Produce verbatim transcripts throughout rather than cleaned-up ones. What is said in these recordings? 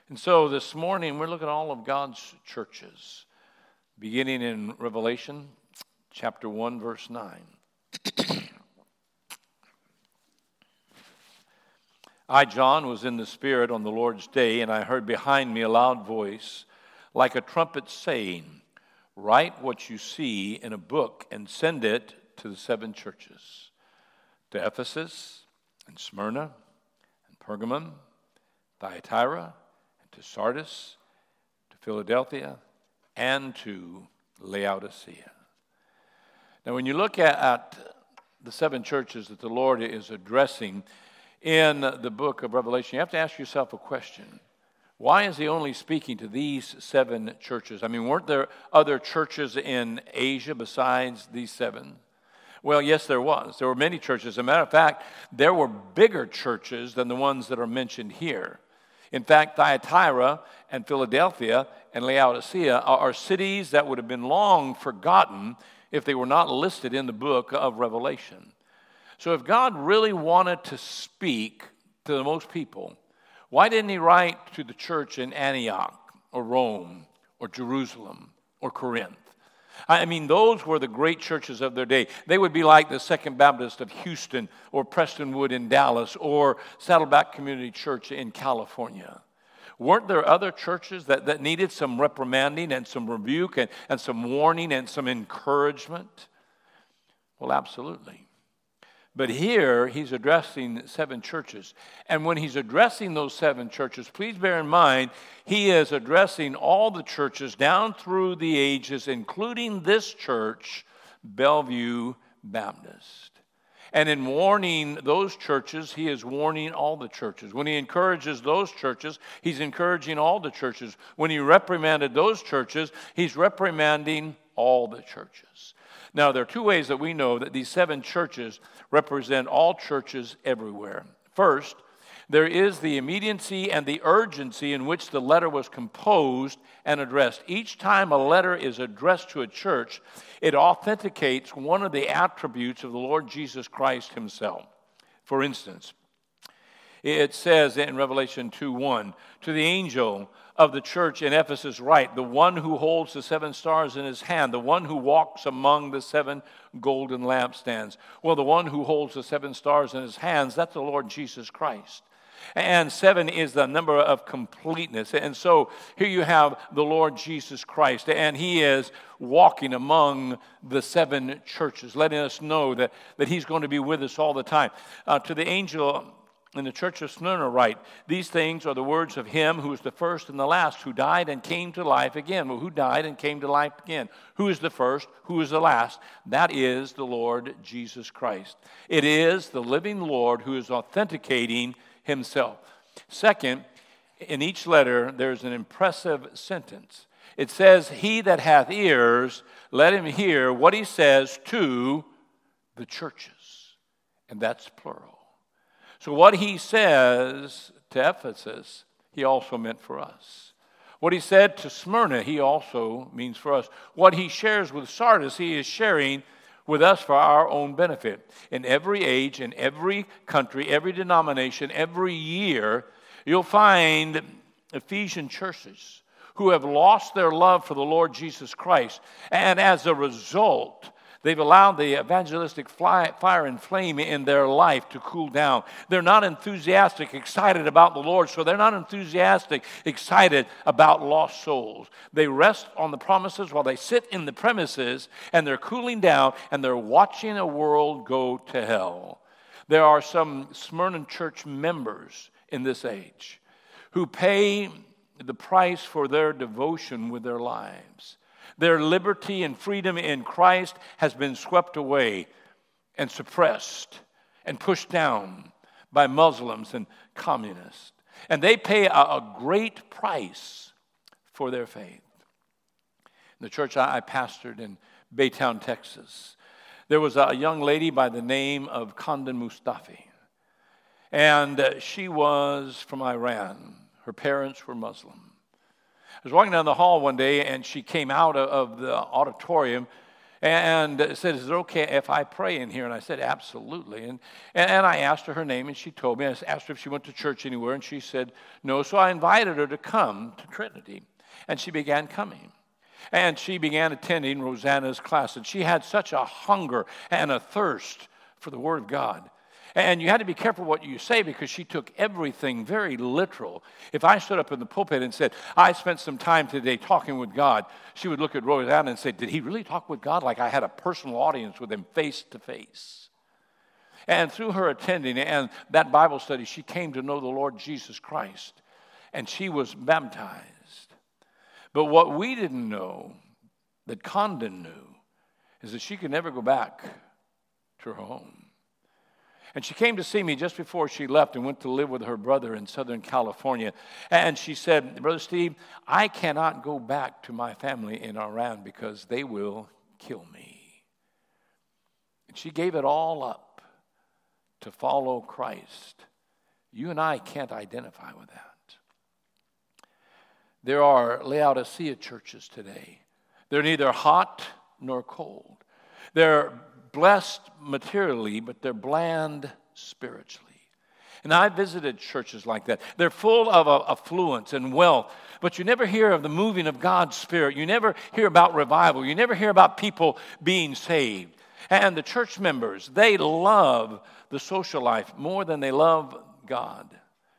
And so this morning, we're looking at all of God's churches, beginning in Revelation chapter one, verse nine. I, John, was in the Spirit on the Lord's day, and I heard behind me a loud voice, like a trumpet saying, "Write what you see in a book and send it to the seven churches, to Ephesus and Smyrna and Pergamum, Thyatira, to Sardis, to Philadelphia, and to Laodicea." Now, when you look at, at the seven churches that the Lord is addressing in the book of Revelation, you have to ask yourself a question. Why is he only speaking to these seven churches? I mean, weren't there other churches in Asia besides these seven? Well, yes, there was. There were many churches. As a matter of fact, there were bigger churches than the ones that are mentioned here. In fact, Thyatira and Philadelphia and Laodicea are cities that would have been long forgotten if they were not listed in the book of Revelation. So if God really wanted to speak to the most people, why didn't he write to the church in Antioch or Rome or Jerusalem or Corinth? I mean, those were the great churches of their day. They would be like the Second Baptist of Houston or Prestonwood in Dallas or Saddleback Community Church in California. Weren't there other churches that, that needed some reprimanding and some rebuke and, and some warning and some encouragement? Well, absolutely. But here, he's addressing seven churches. And when he's addressing those seven churches, please bear in mind, he is addressing all the churches down through the ages, including this church, Bellevue Baptist. And in warning those churches, he is warning all the churches. When he encourages those churches, he's encouraging all the churches. When he reprimanded those churches, he's reprimanding all the churches. Now, there are two ways that we know that these seven churches represent all churches everywhere. First, there is the immediacy and the urgency in which the letter was composed and addressed. Each time a letter is addressed to a church, it authenticates one of the attributes of the Lord Jesus Christ himself. For instance, it says in Revelation two one, "To the angel of the church in Ephesus write, the one who holds the seven stars in his hand, the one who walks among the seven golden lampstands." Well, the one who holds the seven stars in his hands, that's the Lord Jesus Christ. And seven is the number of completeness. And so here you have the Lord Jesus Christ, and he is walking among the seven churches, letting us know that, that he's going to be with us all the time. Uh, to the angel in the church of Smyrna write, "These things are the words of him who is the first and the last, who died and came to life again." Well, who died and came to life again? Who is the first? Who is the last? That is the Lord Jesus Christ. It is the living Lord who is authenticating himself. Second, in each letter, there's an impressive sentence. It says, "He that hath ears, let him hear what he says to the churches." And that's plural. So what he says to Ephesus, he also meant for us. What he said to Smyrna, he also means for us. What he shares with Sardis, he is sharing with us for our own benefit. In every age, in every country, every denomination, every year, you'll find Ephesian churches who have lost their love for the Lord Jesus Christ. And as a result, they've allowed the evangelistic fly, fire and flame in their life to cool down. They're not enthusiastic, excited about the Lord, so they're not enthusiastic, excited about lost souls. They rest on the promises while they sit in the premises, and they're cooling down, and they're watching a world go to hell. There are some Smyrna church members in this age who pay the price for their devotion with their lives. Their liberty and freedom in Christ has been swept away and suppressed and pushed down by Muslims and communists. And they pay a, a great price for their faith. In the church I, I pastored in Baytown, Texas, there was a young lady by the name of Khandan Mustafi. And uh, she was from Iran. Her parents were Muslim. I was walking down the hall one day, and she came out of the auditorium, And said, is it okay if I pray in here? And I said, absolutely. And, and I asked her her name, and she told me. I asked her if she went to church anywhere, and she said no. So I invited her to come to Trinity. And she began coming. And she began attending Rosanna's class. And she had such a hunger and a thirst for the Word of God. And you had to be careful what you say, because she took everything very literal. If I stood up in the pulpit and said, I spent some time today talking with God, she would look at Rosanna and say, did he really talk with God? Like I had a personal audience with him face to face. And through her attending and that Bible study, she came to know the Lord Jesus Christ. And she was baptized. But what we didn't know, that Condon knew, is that she could never go back to her home. And she came to see me just before she left and went to live with her brother in Southern California. And she said, Brother Steve, I cannot go back to my family in Iran because they will kill me. And she gave it all up to follow Christ. You and I can't identify with that. There are Laodicea churches today. They're neither hot nor cold. They're blessed materially, but they're bland spiritually. And I visited churches like that. They're full of uh, affluence and wealth, but you never hear of the moving of God's Spirit. You never hear about revival. You never hear about people being saved. And the church members, they love the social life more than they love God.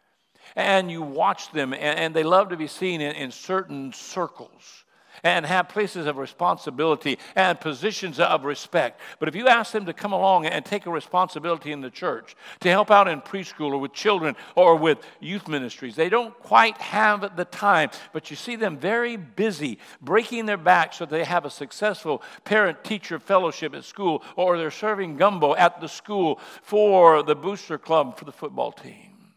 And you watch them, and, and they love to be seen in, in certain circles and have places of responsibility and positions of respect. But if you ask them to come along and take a responsibility in the church, to help out in preschool or with children or with youth ministries, they don't quite have the time. But you see them very busy, breaking their back so they have a successful parent-teacher fellowship at school, or they're serving gumbo at the school for the booster club for the football team.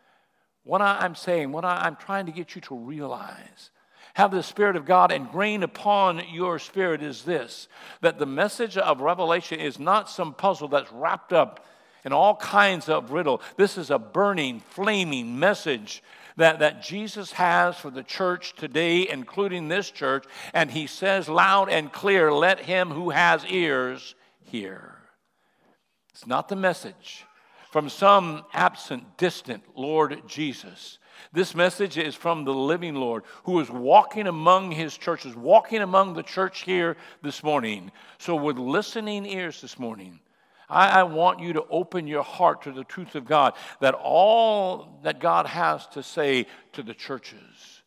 What I'm saying, what I'm trying to get you to realize, have the Spirit of God ingrained upon your spirit, is this: that the message of Revelation is not some puzzle that's wrapped up in all kinds of riddle. This is a burning, flaming message that, that Jesus has for the church today, including this church. And he says loud and clear, let him who has ears hear. It's not the message from some absent, distant Lord Jesus. This message is from the living Lord, who is walking among his churches, walking among the church here this morning. So with listening ears this morning, I, I want you to open your heart to the truth of God, that all that God has to say to the churches,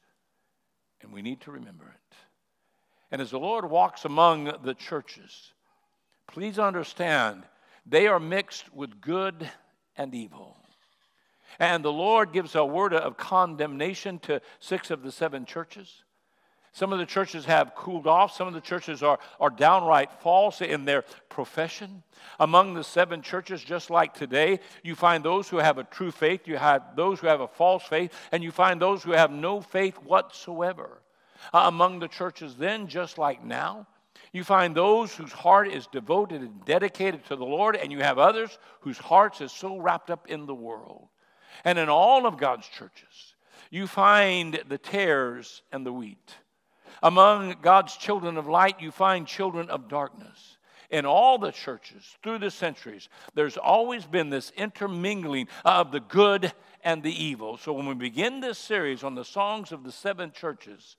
and we need to remember it. And as the Lord walks among the churches, please understand, they are mixed with good and evil. And the Lord gives a word of condemnation to six of the seven churches. Some of the churches have cooled off. Some of the churches are, are downright false in their profession. Among the seven churches, just like today, you find those who have a true faith, you have those who have a false faith, and you find those who have no faith whatsoever. Uh, among the churches then, just like now, you find those whose heart is devoted and dedicated to the Lord, and you have others whose hearts is so wrapped up in the world. And in all of God's churches, you find the tares and the wheat. Among God's children of light, you find children of darkness. In all the churches, through the centuries, there's always been this intermingling of the good and the evil. So when we begin this series on the songs of the seven churches,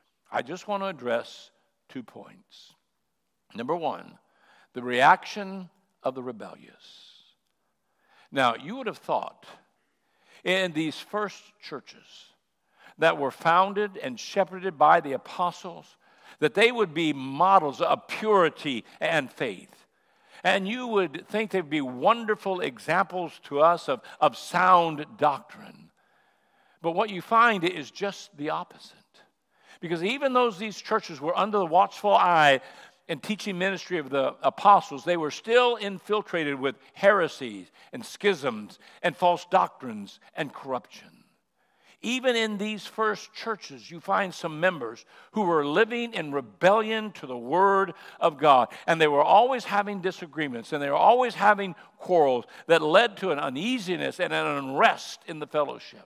I just want to address two points. Number one, the reaction of the rebellious. Now, you would have thought in these first churches that were founded and shepherded by the apostles, that they would be models of purity and faith. And you would think they'd be wonderful examples to us of, of sound doctrine. But what you find is just the opposite. Because even though these churches were under the watchful eye and teaching ministry of the apostles, they were still infiltrated with heresies and schisms and false doctrines and corruption. Even in these first churches, you find some members who were living in rebellion to the Word of God. And they were always having disagreements, and they were always having quarrels that led to an uneasiness and an unrest in the fellowship.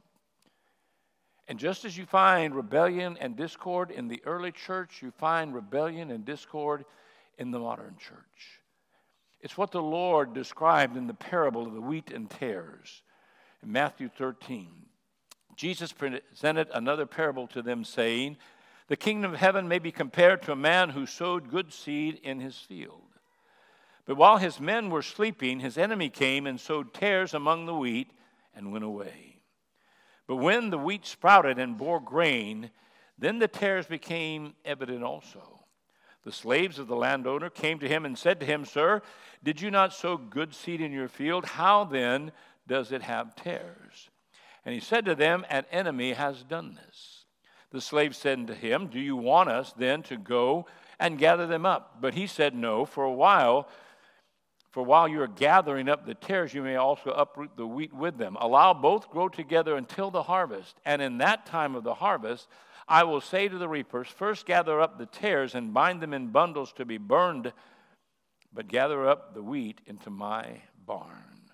And just as you find rebellion and discord in the early church, you find rebellion and discord in the modern church. It's what the Lord described in the parable of the wheat and tares. In Matthew thirteen, Jesus presented another parable to them, saying, "The kingdom of heaven may be compared to a man who sowed good seed in his field. But while his men were sleeping, his enemy came and sowed tares among the wheat and went away. But when the wheat sprouted and bore grain, then the tares became evident also. The slaves of the landowner came to him and said to him, 'Sir, did you not sow good seed in your field? How then does it have tares?' And he said to them, 'An enemy has done this.' The slaves said to him, 'Do you want us then to go and gather them up?' But he said, 'No, for a while, for while you are gathering up the tares, you may also uproot the wheat with them. Allow both grow together until the harvest. And in that time of the harvest, I will say to the reapers, first gather up the tares and bind them in bundles to be burned, but gather up the wheat into my barn.'"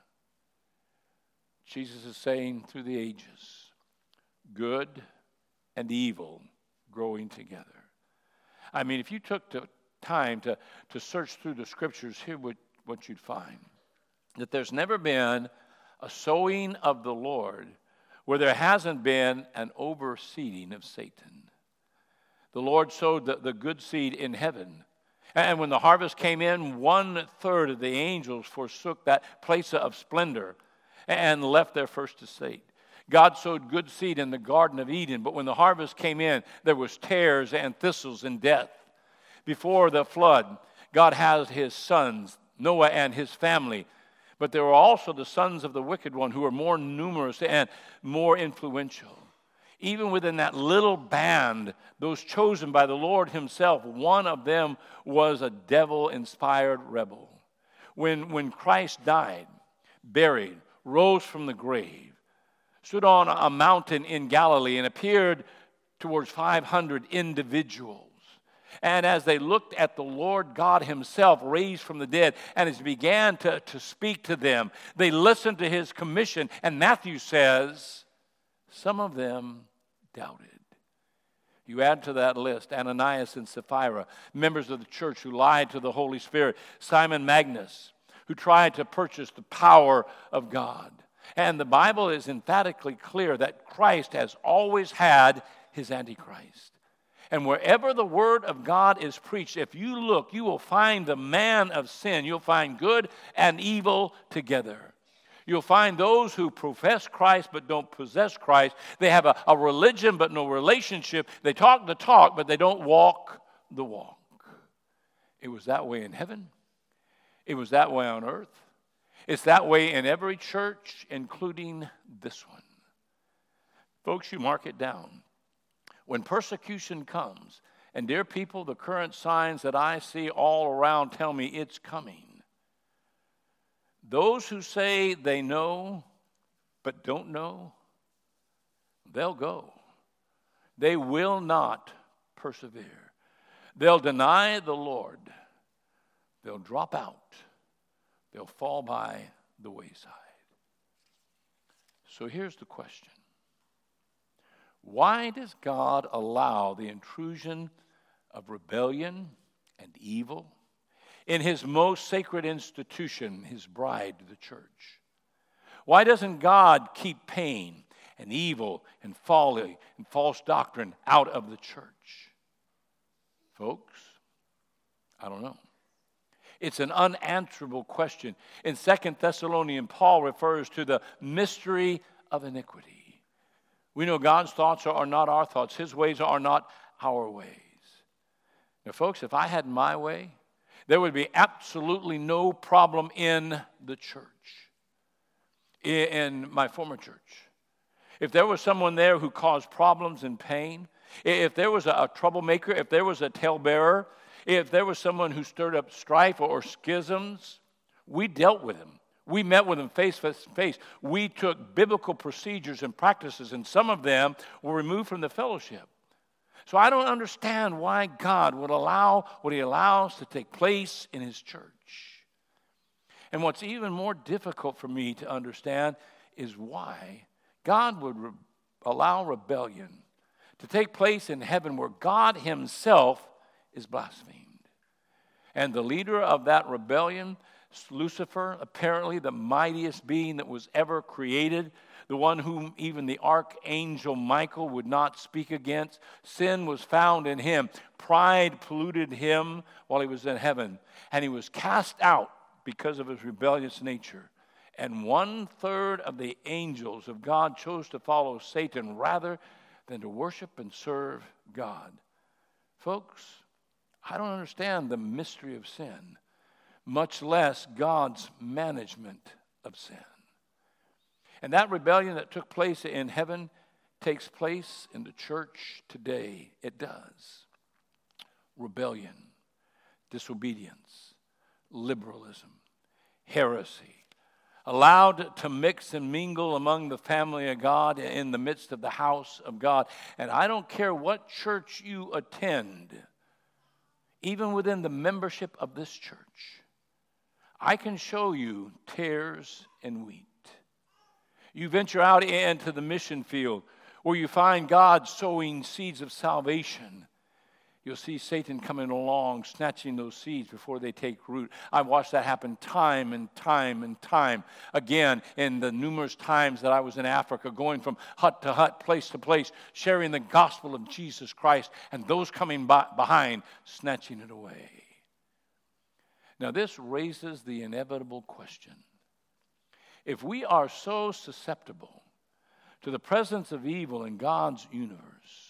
Jesus is saying through the ages, good and evil growing together. I mean, if you took the time to, to search through the scriptures, here would what you'd find. That there's never been a sowing of the Lord where there hasn't been an overseeding of Satan. The Lord sowed the, the good seed in heaven. And when the harvest came in, one third of the angels forsook that place of splendor and left their first estate. God sowed good seed in the Garden of Eden, but when the harvest came in, there was tares and thistles and death. Before the flood, God had his sons, Noah and his family, but there were also the sons of the wicked one who were more numerous and more influential. Even within that little band, those chosen by the Lord himself, one of them was a devil-inspired rebel. When, when Christ died, buried, rose from the grave, stood on a mountain in Galilee and appeared towards five hundred individuals. And as they looked at the Lord God himself raised from the dead, and as he began to, to speak to them, they listened to his commission. And Matthew says, some of them doubted. You add to that list Ananias and Sapphira, members of the church who lied to the Holy Spirit. Simon Magus, who tried to purchase the power of God. And the Bible is emphatically clear that Christ has always had his Antichrist. And wherever the word of God is preached, if you look, you will find the man of sin. You'll find good and evil together. You'll find those who profess Christ but don't possess Christ. They have a, a religion but no relationship. They talk the talk but they don't walk the walk. It was that way in heaven. It was that way on earth. It's that way in every church, including this one. Folks, you mark it down. When persecution comes, and dear people, the current signs that I see all around tell me it's coming. Those who say they know but don't know, they'll go. They will not persevere. They'll deny the Lord. They'll drop out. They'll fall by the wayside. So here's the question. Why does God allow the intrusion of rebellion and evil in his most sacred institution, his bride, the church? Why doesn't God keep pain and evil and folly and false doctrine out of the church? Folks, I don't know. It's an unanswerable question. In Second Thessalonians, Paul refers to the mystery of iniquity. We know God's thoughts are not our thoughts. His ways are not our ways. Now, folks, if I had my way, there would be absolutely no problem in the church, in my former church. If there was someone there who caused problems and pain, if there was a troublemaker, if there was a talebearer, if there was someone who stirred up strife or schisms, we dealt with him. We met with them face to face. We took biblical procedures and practices, and some of them were removed from the fellowship. So I don't understand why God would allow what he allows to take place in his church. And what's even more difficult for me to understand is why God would re- allow rebellion to take place in heaven where God himself is blasphemed. And the leader of that rebellion, Lucifer, apparently the mightiest being that was ever created, the one whom even the archangel Michael would not speak against, sin was found in him. Pride polluted him while he was in heaven, and he was cast out because of his rebellious nature. And one third of the angels of God chose to follow Satan rather than to worship and serve God. Folks, I don't understand the mystery of sin, much less God's management of sin. And that rebellion that took place in heaven takes place in the church today. It does. Rebellion, disobedience, liberalism, heresy, allowed to mix and mingle among the family of God in the midst of the house of God. And I don't care what church you attend, even within the membership of this church, I can show you tares and wheat. You venture out into the mission field where you find God sowing seeds of salvation. You'll see Satan coming along, snatching those seeds before they take root. I've watched that happen time and time and time again in the numerous times that I was in Africa, going from hut to hut, place to place, sharing the gospel of Jesus Christ, and those coming by, behind, snatching it away. Now, this raises the inevitable question. If we are so susceptible to the presence of evil in God's universe,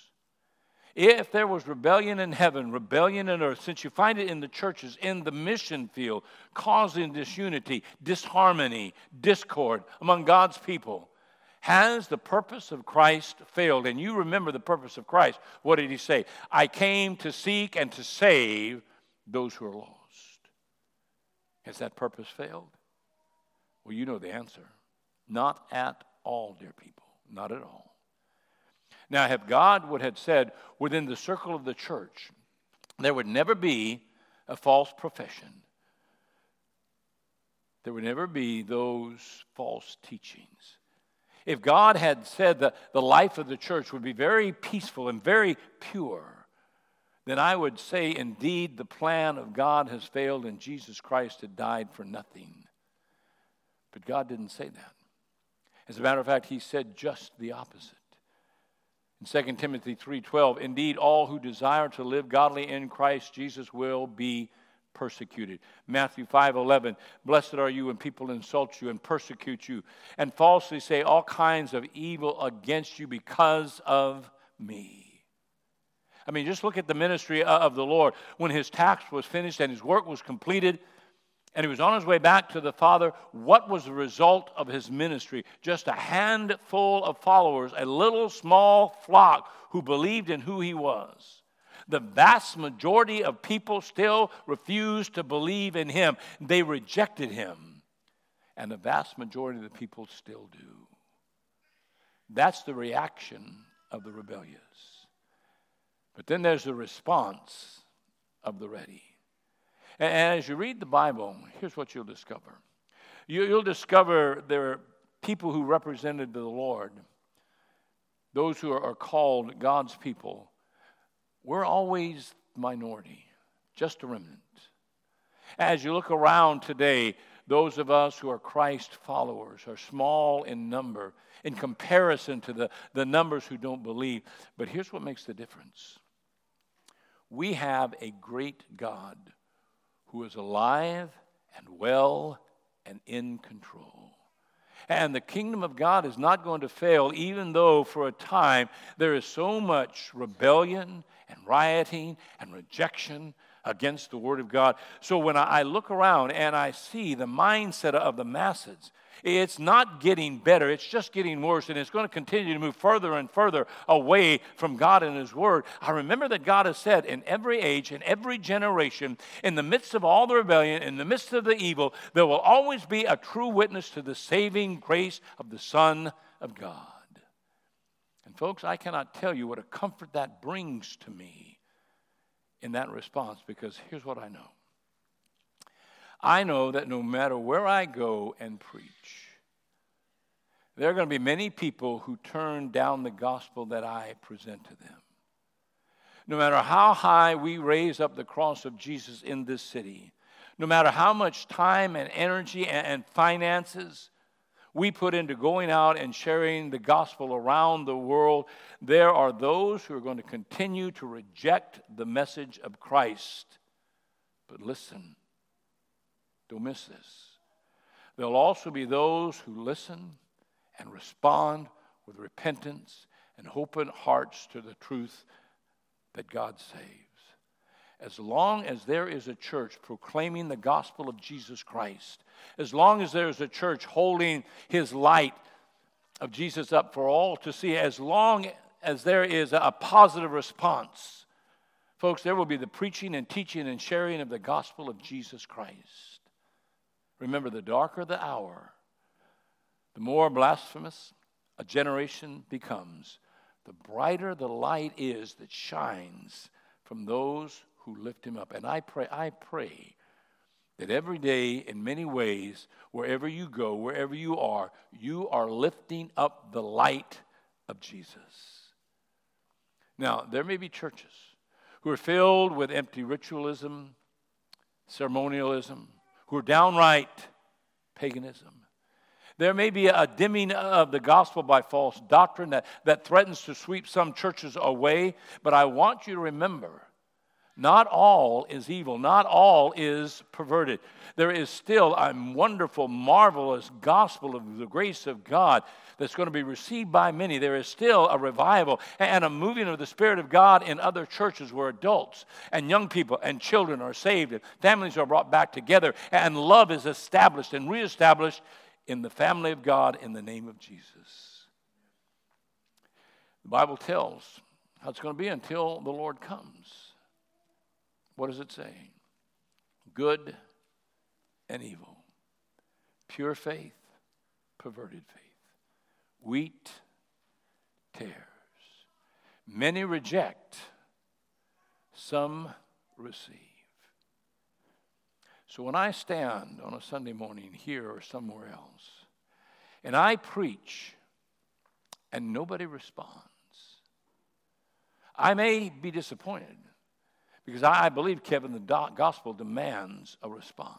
if there was rebellion in heaven, rebellion in earth, since you find it in the churches, in the mission field, causing disunity, disharmony, discord among God's people, has the purpose of Christ failed? And you remember the purpose of Christ. What did he say? I came to seek and to save those who are lost. Has that purpose failed? Well, you know the answer. Not at all, dear people. Not at all. Now, if God would have said within the circle of the church, there would never be a false profession. There would never be those false teachings. If God had said that the life of the church would be very peaceful and very pure, then I would say, indeed, the plan of God has failed and Jesus Christ had died for nothing. But God didn't say that. As a matter of fact, he said just the opposite. In Second Timothy three twelve, indeed, all who desire to live godly in Christ Jesus will be persecuted. Matthew five eleven, blessed are you when people insult you and persecute you and falsely say all kinds of evil against you because of me. I mean, just look at the ministry of the Lord. When his task was finished and his work was completed, and he was on his way back to the Father, what was the result of his ministry? Just a handful of followers, a little small flock who believed in who he was. The vast majority of people still refused to believe in him. They rejected him. And the vast majority of the people still do. That's the reaction of the rebellious. But then there's the response of the ready. And as you read the Bible, here's what you'll discover. You'll discover there are people who represented the Lord, those who are called God's people. We're always minority, just a remnant. As you look around today, those of us who are Christ followers are small in number in comparison to the, the numbers who don't believe. But here's what makes the difference. We have a great God who is alive and well and in control. And the kingdom of God is not going to fail, even though for a time there is so much rebellion and rioting and rejection against the Word of God. So when I look around and I see the mindset of the masses, it's not getting better, it's just getting worse, and it's going to continue to move further and further away from God and His Word. I remember that God has said in every age, in every generation, in the midst of all the rebellion, in the midst of the evil, there will always be a true witness to the saving grace of the Son of God. And folks, I cannot tell you what a comfort that brings to me in that response, because here's what I know. I know that no matter where I go and preach, there are going to be many people who turn down the gospel that I present to them. No matter how high we raise up the cross of Jesus in this city, no matter how much time and energy and, and finances we put into going out and sharing the gospel around the world, there are those who are going to continue to reject the message of Christ. But listen, don't miss this. There'll also be those who listen and respond with repentance and open hearts to the truth that God saves. As long as there is a church proclaiming the gospel of Jesus Christ, as long as there is a church holding his light of Jesus up for all to see, as long as there is a positive response, folks, there will be the preaching and teaching and sharing of the gospel of Jesus Christ. Remember, the darker the hour, the more blasphemous a generation becomes, the brighter the light is that shines from those who lift him up. And I pray, I pray that every day, in many ways, wherever you go, wherever you are, you are lifting up the light of Jesus. Now, there may be churches who are filled with empty ritualism, ceremonialism, who are downright paganism. There may be a dimming of the gospel by false doctrine that, that threatens to sweep some churches away, but I want you to remember, not all is evil. Not all is perverted. There is still a wonderful, marvelous gospel of the grace of God that's going to be received by many. There is still a revival and a moving of the Spirit of God in other churches where adults and young people and children are saved and families are brought back together and love is established and reestablished in the family of God in the name of Jesus. The Bible tells how it's going to be until the Lord comes. What does it say? Good and evil. Pure faith, perverted faith. Wheat, tares. Many reject, some receive. So when I stand on a Sunday morning here or somewhere else, and I preach, and nobody responds, I may be disappointed. Because I believe, Kevin, the gospel demands a response.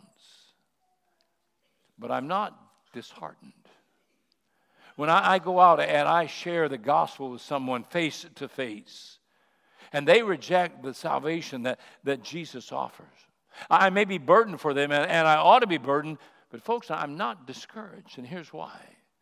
But I'm not disheartened. When I go out and I share the gospel with someone face to face, and they reject the salvation that, that Jesus offers, I may be burdened for them, and, and I ought to be burdened, but folks, I'm not discouraged, and here's why.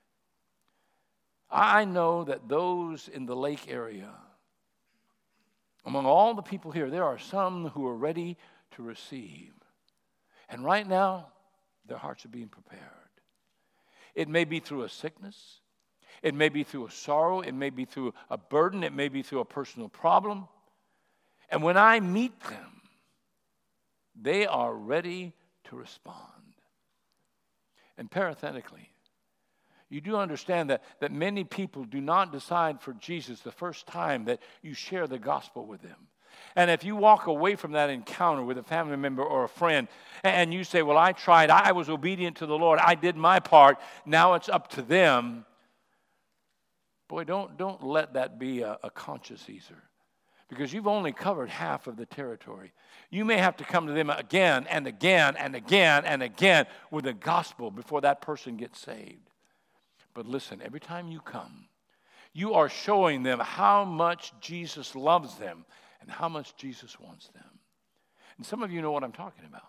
I know that those in the lake area, among all the people here, there are some who are ready to receive. And right now, their hearts are being prepared. It may be through a sickness. It may be through a sorrow. It may be through a burden. It may be through a personal problem. And when I meet them, they are ready to respond. And parenthetically, you do understand that, that many people do not decide for Jesus the first time that you share the gospel with them. And if you walk away from that encounter with a family member or a friend and you say, well, I tried, I was obedient to the Lord, I did my part, now it's up to them. Boy, don't, don't let that be a, a conscious Caesar, because you've only covered half of the territory. You may have to come to them again and again and again and again with the gospel before that person gets saved. But listen, every time you come, you are showing them how much Jesus loves them and how much Jesus wants them. And some of you know what I'm talking about.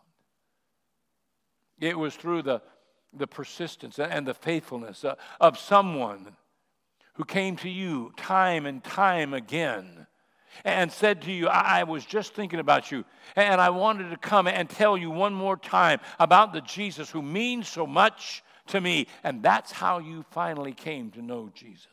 It was through the, the persistence and the faithfulness of someone who came to you time and time again and said to you, I was just thinking about you, and I wanted to come and tell you one more time about the Jesus who means so much to me. And that's how you finally came to know Jesus.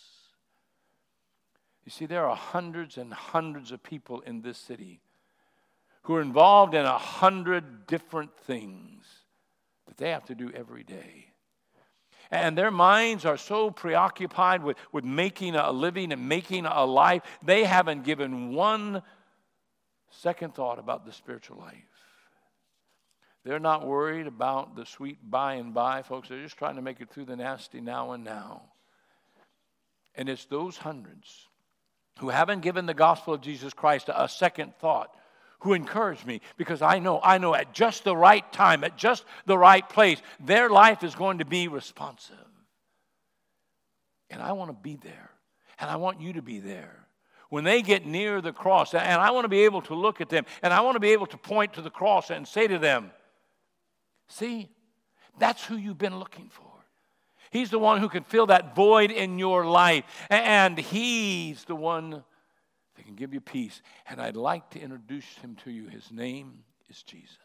You see, there are hundreds and hundreds of people in this city who are involved in a hundred different things that they have to do every day. And their minds are so preoccupied with, with making a living and making a life, they haven't given one second thought about the spiritual life. They're not worried about the sweet by and by, folks. They're just trying to make it through the nasty now and now. And it's those hundreds who haven't given the gospel of Jesus Christ a second thought, who encourage me, because I know, I know at just the right time, at just the right place, their life is going to be responsive. And I want to be there. And I want you to be there. When they get near the cross, and I want to be able to look at them, and I want to be able to point to the cross and say to them, see, that's who you've been looking for. He's the one who can fill that void in your life. And He's the one that can give you peace. And I'd like to introduce Him to you. His name is Jesus.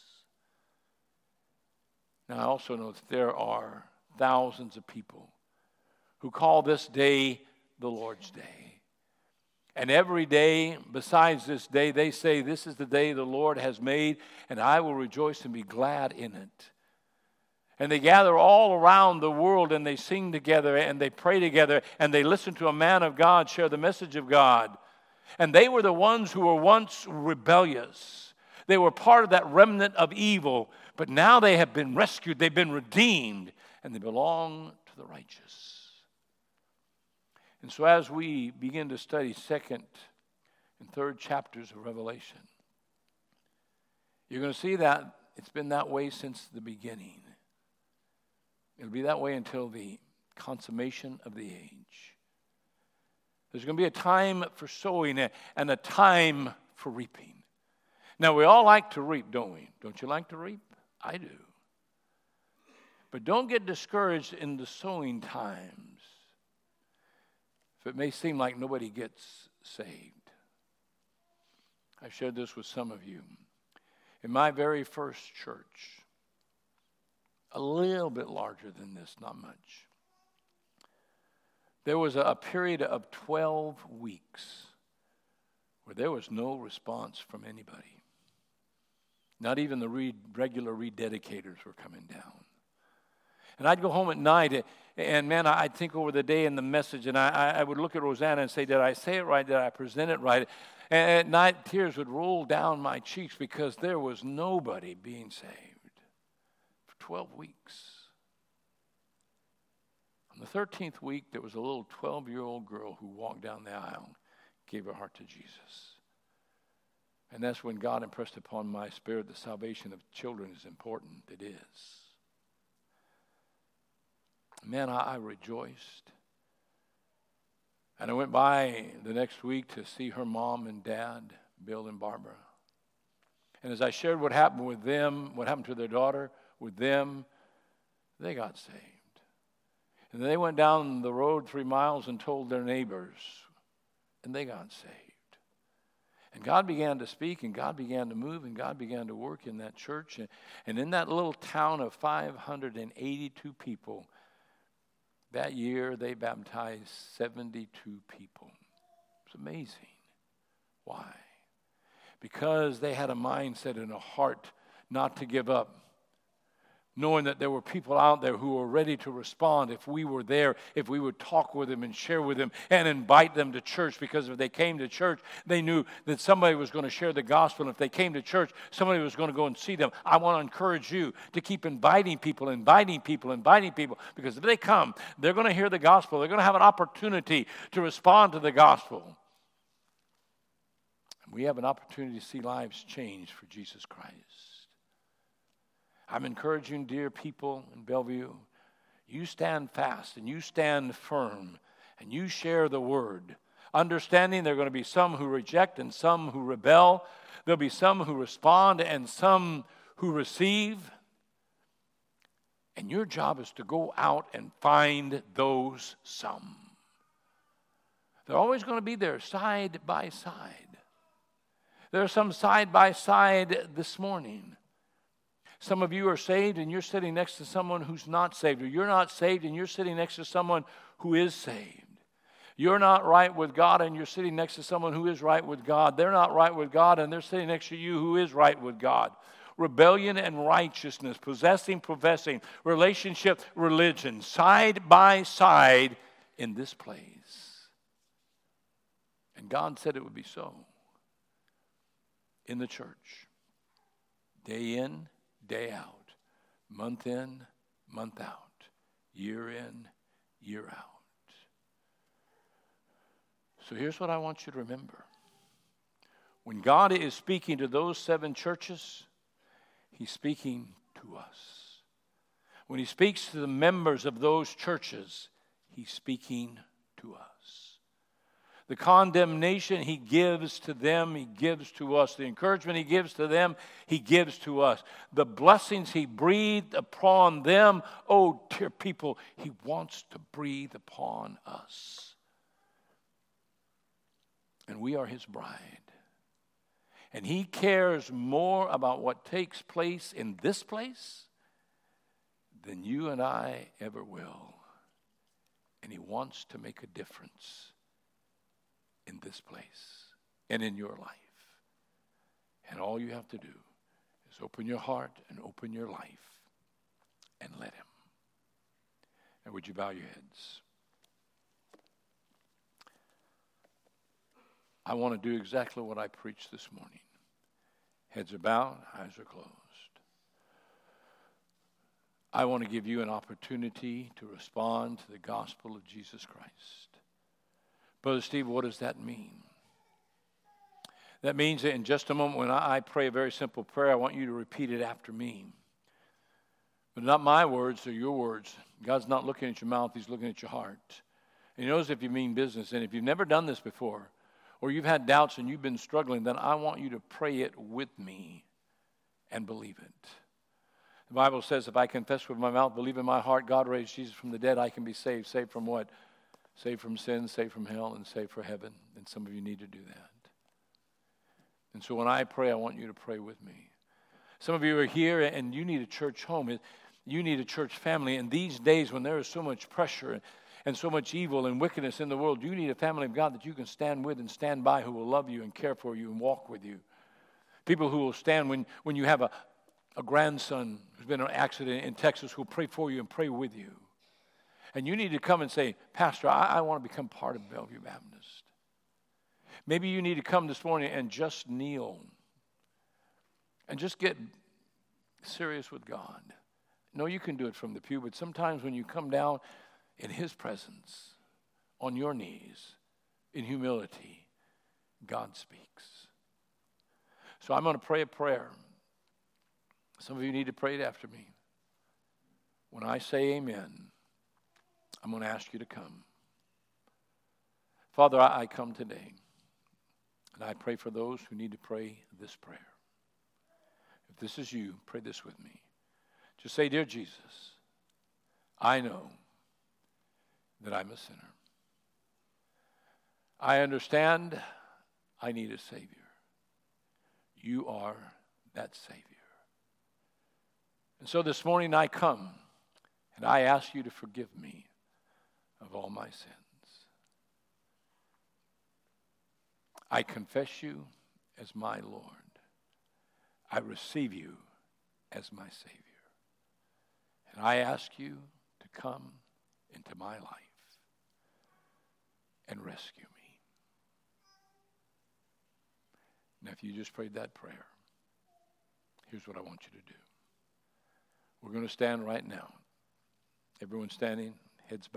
Now, I also know that there are thousands of people who call this day the Lord's Day. And every day besides this day, they say, this is the day the Lord has made, and I will rejoice and be glad in it. And they gather all around the world, and they sing together, and they pray together, and they listen to a man of God share the message of God. And they were the ones who were once rebellious. They were part of that remnant of evil, but now they have been rescued, they've been redeemed, and they belong to the righteous. And so as we begin to study second and third chapters of Revelation, you're going to see that it's been that way since the beginning. It'll be that way until the consummation of the age. There's going to be a time for sowing and a time for reaping. Now, we all like to reap, don't we? Don't you like to reap? I do. But don't get discouraged in the sowing times, if it may seem like nobody gets saved. I've shared this with some of you. In my very first church, a little bit larger than this, not much, there was a period of twelve weeks where there was no response from anybody. Not even the re- regular rededicators were coming down. And I'd go home at night, and man, I'd think over the day and the message, and I, I would look at Rosanna and say, did I say it right? Did I present it right? And at night, tears would roll down my cheeks because there was nobody being saved for twelve weeks. On the thirteenth week, there was a little twelve-year-old girl who walked down the aisle, gave her heart to Jesus. And that's when God impressed upon my spirit the salvation of children is important. It is. Man, I, I rejoiced. And I went by the next week to see her mom and dad, Bill and Barbara. And as I shared what happened with them, what happened to their daughter with them, they got saved. And then they went down the road three miles and told their neighbors, and they got saved. And God began to speak, and God began to move, and God began to work in that church. And, and in that little town of five hundred eighty-two people, that year they baptized seventy-two people. It's amazing. Why? Because they had a mindset and a heart not to give up, knowing that there were people out there who were ready to respond if we were there, if we would talk with them and share with them and invite them to church. Because if they came to church, they knew that somebody was going to share the gospel. And if they came to church, somebody was going to go and see them. I want to encourage you to keep inviting people, inviting people, inviting people. Because if they come, they're going to hear the gospel. They're going to have an opportunity to respond to the gospel. And we have an opportunity to see lives changed for Jesus Christ. I'm encouraging, dear people in Bellevue, you stand fast and you stand firm and you share the word, understanding there are going to be some who reject and some who rebel. There'll be some who respond and some who receive. And your job is to go out and find those some. They're always going to be there side by side. There are some side by side this morning. Some of you are saved and you're sitting next to someone who's not saved. Or you're not saved and you're sitting next to someone who is saved. You're not right with God and you're sitting next to someone who is right with God. They're not right with God and they're sitting next to you who is right with God. Rebellion and righteousness, possessing, professing, relationship, religion, side by side in this place. And God said it would be so in the church. Day in, day out, month in, month out, year in, year out. So here's what I want you to remember. When God is speaking to those seven churches, He's speaking to us. When He speaks to the members of those churches, He's speaking to us. The condemnation He gives to them, He gives to us. The encouragement He gives to them, He gives to us. The blessings He breathed upon them, oh dear people, He wants to breathe upon us. And we are His bride. And He cares more about what takes place in this place than you and I ever will. And He wants to make a difference in this place and in your life. And all you have to do is open your heart and open your life and let Him. And would you bow your heads? I want to do exactly what I preached this morning. Heads are bowed, eyes are closed. I want to give you an opportunity to respond to the gospel of Jesus Christ. Brother Steve, what does that mean? That means that in just a moment when I pray a very simple prayer, I want you to repeat it after me. But not my words, they're your words. God's not looking at your mouth, He's looking at your heart. And He knows if you mean business. And if you've never done this before, or you've had doubts and you've been struggling, then I want you to pray it with me and believe it. The Bible says, if I confess with my mouth, believe in my heart, God raised Jesus from the dead, I can be saved. Saved from what? Saved from sin, saved from hell, and saved for heaven. And some of you need to do that. And so when I pray, I want you to pray with me. Some of you are here and you need a church home. You need a church family. And these days when there is so much pressure and so much evil and wickedness in the world, you need a family of God that you can stand with and stand by, who will love you and care for you and walk with you. People who will stand when, when you have a, a grandson who's been in an accident in Texas, who will pray for you and pray with you. And you need to come and say, Pastor, I, I want to become part of Bellevue Baptist. Maybe you need to come this morning and just kneel and just get serious with God. No, you can do it from the pew, but sometimes when you come down in His presence, on your knees, in humility, God speaks. So I'm going to pray a prayer. Some of you need to pray it after me. When I say amen, I'm going to ask you to come. Father, I, I come today, and I pray for those who need to pray this prayer. If this is you, pray this with me. Just say, Dear Jesus, I know that I'm a sinner. I understand I need a Savior. You are that Savior. And so this morning I come and I ask you to forgive me of all my sins. I confess you as my Lord. I receive you as my Savior. And I ask you to come into my life and rescue me. Now, if you just prayed that prayer, here's what I want you to do. We're going to stand right now. Everyone standing, heads back.